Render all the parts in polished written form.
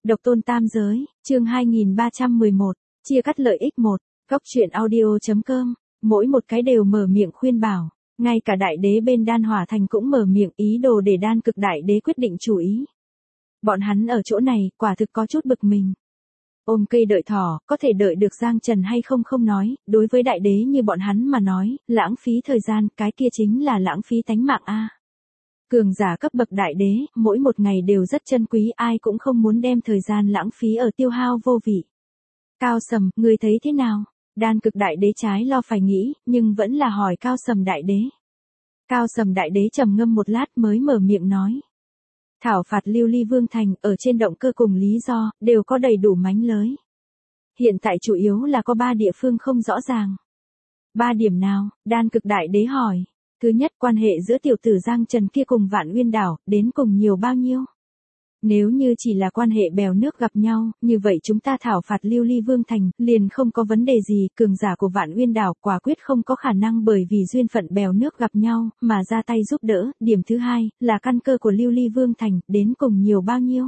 Độc tôn tam giới, chương 2311, chia cắt lợi ích 1, góc truyện audio.com, mỗi một cái đều mở miệng khuyên bảo, ngay cả đại đế bên Đan Hỏa Thành cũng mở miệng ý đồ để Đan Cực đại đế quyết định chủ ý. Bọn hắn ở chỗ này quả thực có chút bực mình. Ôm cây đợi thỏ, có thể đợi được Giang Trần hay không không nói, đối với đại đế như bọn hắn mà nói, lãng phí thời gian, cái kia chính là lãng phí tánh mạng a. Cường giả cấp bậc đại đế, mỗi một ngày đều rất chân quý, ai cũng không muốn đem thời gian lãng phí ở tiêu hao vô vị. Cao Sầm, ngươi thấy thế nào? Đan Cực đại đế trái lo phải nghĩ, nhưng vẫn là hỏi Cao Sầm đại đế. Cao Sầm đại đế trầm ngâm một lát mới mở miệng nói. Thảo phạt Lưu Ly Vương Thành, ở trên động cơ cùng lý do, đều có đầy đủ mánh lới. Hiện tại chủ yếu là có 3 địa phương không rõ ràng. 3 điểm nào? Đan Cực đại đế hỏi. Thứ nhất, quan hệ giữa tiểu tử Giang Trần kia cùng Vạn Uyên Đảo, đến cùng nhiều bao nhiêu? Nếu như chỉ là quan hệ bèo nước gặp nhau, như vậy chúng ta thảo phạt Lưu Ly Vương Thành, liền không có vấn đề gì, cường giả của Vạn Uyên Đảo quả quyết không có khả năng bởi vì duyên phận bèo nước gặp nhau, mà ra tay giúp đỡ. Điểm thứ hai, là căn cơ của Lưu Ly Vương Thành, đến cùng nhiều bao nhiêu?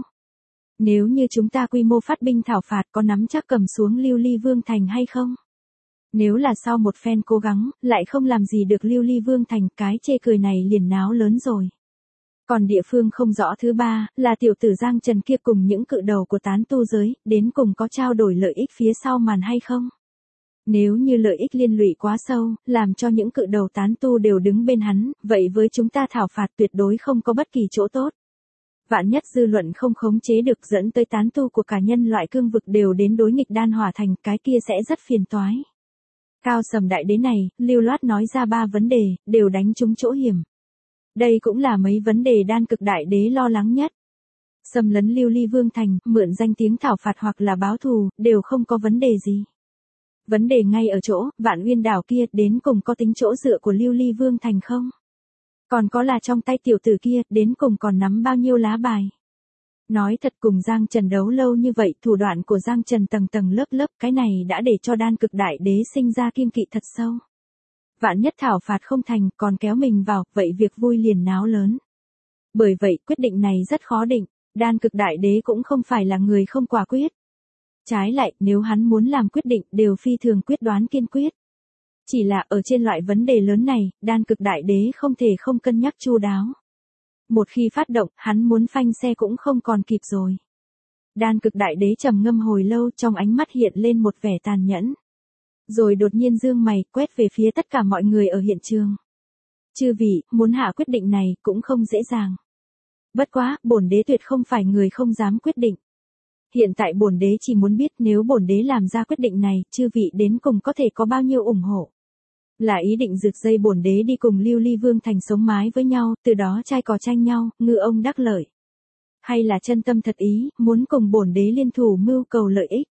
Nếu như chúng ta quy mô phát binh thảo phạt, có nắm chắc cầm xuống Lưu Ly Vương Thành hay không? Nếu là sau một phen cố gắng, lại không làm gì được Lưu Ly Vương Thành, cái chê cười này liền náo lớn rồi. Còn địa phương không rõ thứ ba, là tiểu tử Giang Trần kia cùng những cự đầu của tán tu giới, đến cùng có trao đổi lợi ích phía sau màn hay không? Nếu như lợi ích liên lụy quá sâu, làm cho những cự đầu tán tu đều đứng bên hắn, vậy với chúng ta thảo phạt tuyệt đối không có bất kỳ chỗ tốt. Vạn nhất dư luận không khống chế được dẫn tới tán tu của cả nhân loại cương vực đều đến đối nghịch Đan Hỏa Thành, cái kia sẽ rất phiền toái. Cao Sầm đại đế này, lưu loát nói ra 3 vấn đề, đều đánh trúng chỗ hiểm. Đây cũng là mấy vấn đề Đan Cực đại đế lo lắng nhất. Xâm lấn Lưu Ly Vương Thành, mượn danh tiếng thảo phạt hoặc là báo thù, đều không có vấn đề gì. Vấn đề ngay ở chỗ, Vạn Uyên Đảo kia đến cùng có tính chỗ dựa của Lưu Ly Vương Thành không? Còn có là trong tay tiểu tử kia, đến cùng còn nắm bao nhiêu lá bài? Nói thật, cùng Giang Trần đấu lâu như vậy, thủ đoạn của Giang Trần tầng tầng lớp lớp, cái này đã để cho Đan Cực đại đế sinh ra kiêng kỵ thật sâu. Vạn nhất thảo phạt không thành, còn kéo mình vào, vậy việc vui liền náo lớn. Bởi vậy, quyết định này rất khó định, Đan Cực đại đế cũng không phải là người không quả quyết. Trái lại, nếu hắn muốn làm quyết định, đều phi thường quyết đoán kiên quyết. Chỉ là ở trên loại vấn đề lớn này, Đan Cực đại đế không thể không cân nhắc chu đáo. Một khi phát động, hắn muốn phanh xe cũng không còn kịp rồi. Đan Cực đại đế trầm ngâm hồi lâu, trong ánh mắt hiện lên một vẻ tàn nhẫn. Rồi đột nhiên dương mày, quét về phía tất cả mọi người ở hiện trường. Chư vị, muốn hạ quyết định này, cũng không dễ dàng. Bất quá, bổn đế tuyệt không phải người không dám quyết định. Hiện tại bổn đế chỉ muốn biết nếu bổn đế làm ra quyết định này, chư vị đến cùng có thể có bao nhiêu ủng hộ. Là ý định rực dây bổn đế đi cùng Lưu Ly Vương Thành sống mái với nhau, từ đó trai cò tranh nhau, ngư ông đắc lợi. Hay là chân tâm thật ý, muốn cùng bổn đế liên thủ mưu cầu lợi ích.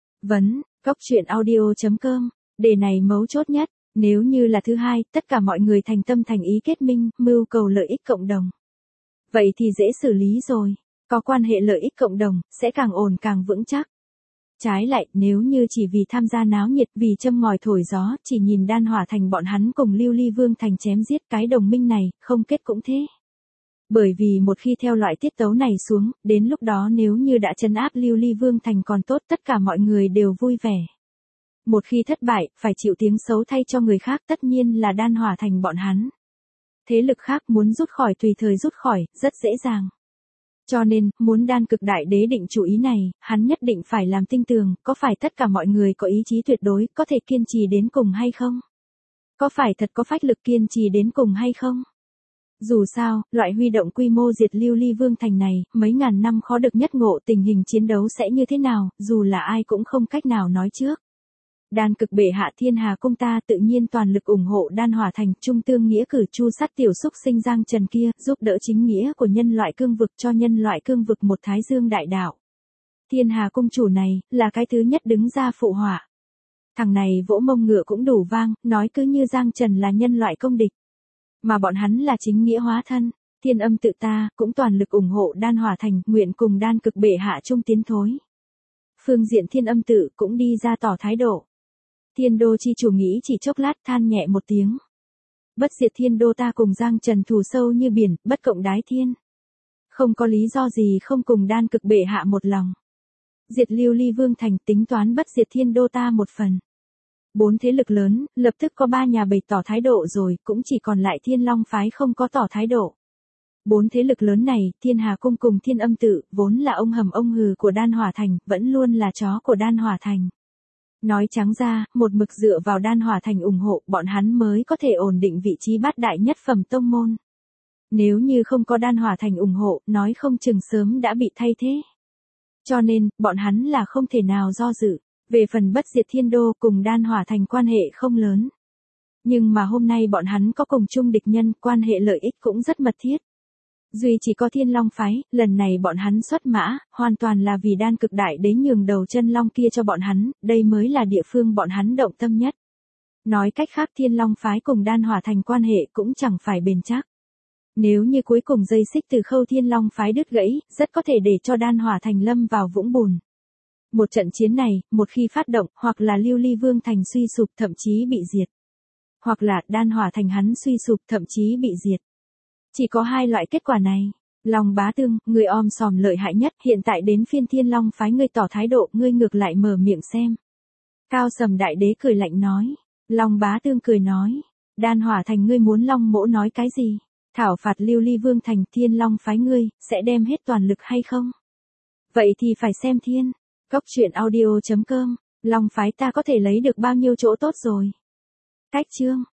Góc truyện audio.com, đề này mấu chốt nhất, nếu như là thứ hai, tất cả mọi người thành tâm thành ý kết minh, mưu cầu lợi ích cộng đồng. Vậy thì dễ xử lý rồi, có quan hệ lợi ích cộng đồng, sẽ càng ổn càng vững chắc. Trái lại, nếu như chỉ vì tham gia náo nhiệt, vì châm ngòi thổi gió, chỉ nhìn Đan Hỏa Thành bọn hắn cùng Lưu Ly Vương Thành chém giết, cái đồng minh này, không kết cũng thế. Bởi vì một khi theo loại tiết tấu này xuống, đến lúc đó nếu như đã trấn áp Lưu Ly Vương Thành còn tốt, tất cả mọi người đều vui vẻ. Một khi thất bại, phải chịu tiếng xấu thay cho người khác, tất nhiên là Đan Hỏa Thành bọn hắn. Thế lực khác muốn rút khỏi tùy thời rút khỏi, rất dễ dàng. Cho nên, muốn Đan Cực đại đế định chủ ý này, hắn nhất định phải làm tinh tường, có phải tất cả mọi người có ý chí tuyệt đối, có thể kiên trì đến cùng hay không? Có phải thật có phách lực kiên trì đến cùng hay không? Dù sao, loại huy động quy mô diệt Lưu Ly Vương Thành này, mấy ngàn năm khó được nhất ngộ tình hình chiến đấu sẽ như thế nào, dù là ai cũng không cách nào nói trước. Đan Cực bệ hạ Thiên Hà cung ta tự nhiên toàn lực ủng hộ Đan Hỏa Thành, trung tương nghĩa cử chu sát tiểu xúc sinh Giang Trần kia, giúp đỡ chính nghĩa của nhân loại cương vực cho nhân loại cương vực một thái dương đại đạo. Thiên Hà cung chủ này, là cái thứ nhất đứng ra phụ họa. Thằng này vỗ mông ngựa cũng đủ vang, nói cứ như Giang Trần là nhân loại công địch. Mà bọn hắn là chính nghĩa hóa thân, Thiên Âm tự ta, cũng toàn lực ủng hộ Đan Hỏa Thành, nguyện cùng Đan Cực bệ hạ chung tiến thối. Phương diện Thiên Âm tự cũng đi ra tỏ thái độ. Thiên đô chi chủ nghĩ chỉ chốc lát than nhẹ một tiếng. Bất diệt thiên đô ta cùng Giang Trần thù sâu như biển, bất cộng đái thiên. Không có lý do gì không cùng Đan Cực bệ hạ một lòng. Diệt Lưu Ly Vương thành, tính toán bất diệt Thiên Đô ta một phần. 4 thế lực lớn, lập tức có 3 nhà bày tỏ thái độ rồi, cũng chỉ còn lại Thiên Long phái không có tỏ thái độ. 4 thế lực lớn này, Thiên Hà Cung cùng Thiên Âm Tự, vốn là ông hầm ông hừ của Đan Hỏa Thành, vẫn luôn là chó của Đan Hỏa Thành. Nói trắng ra, một mực dựa vào Đan Hỏa Thành ủng hộ, bọn hắn mới có thể ổn định vị trí bát đại nhất phẩm tông môn. Nếu như không có Đan Hỏa Thành ủng hộ, nói không chừng sớm đã bị thay thế. Cho nên, bọn hắn là không thể nào do dự. Về phần bất diệt Thiên Đô cùng Đan Hỏa Thành quan hệ không lớn. Nhưng mà hôm nay bọn hắn có cùng chung địch nhân, quan hệ lợi ích cũng rất mật thiết. Duy chỉ có Thiên Long phái, lần này bọn hắn xuất mã, hoàn toàn là vì Đan Cực Đại Đế nhường đầu chân long kia cho bọn hắn, đây mới là địa phương bọn hắn động tâm nhất. Nói cách khác Thiên Long phái cùng Đan Hỏa Thành quan hệ cũng chẳng phải bền chắc. Nếu như cuối cùng dây xích từ khâu Thiên Long phái đứt gãy, rất có thể để cho Đan Hỏa Thành lâm vào vũng bùn. Một trận chiến này, một khi phát động, hoặc là Lưu Ly Vương thành suy sụp thậm chí bị diệt. Hoặc là Đan Hỏa Thành hắn suy sụp thậm chí bị diệt. Chỉ có 2 loại kết quả này. Long Bá Tương, người om sòm lợi hại nhất, hiện tại đến phiên Thiên Long phái ngươi tỏ thái độ, ngươi ngược lại mở miệng xem. Cao Sầm Đại Đế cười lạnh nói. Long Bá Tương cười nói. Đan Hỏa Thành ngươi muốn Long Mỗ nói cái gì? Thảo phạt Lưu Ly Vương thành, Thiên Long phái ngươi, sẽ đem hết toàn lực hay không? Vậy thì phải xem thiên. Góc truyện audio.com, Long phái ta có thể lấy được bao nhiêu chỗ tốt rồi. Cách chương.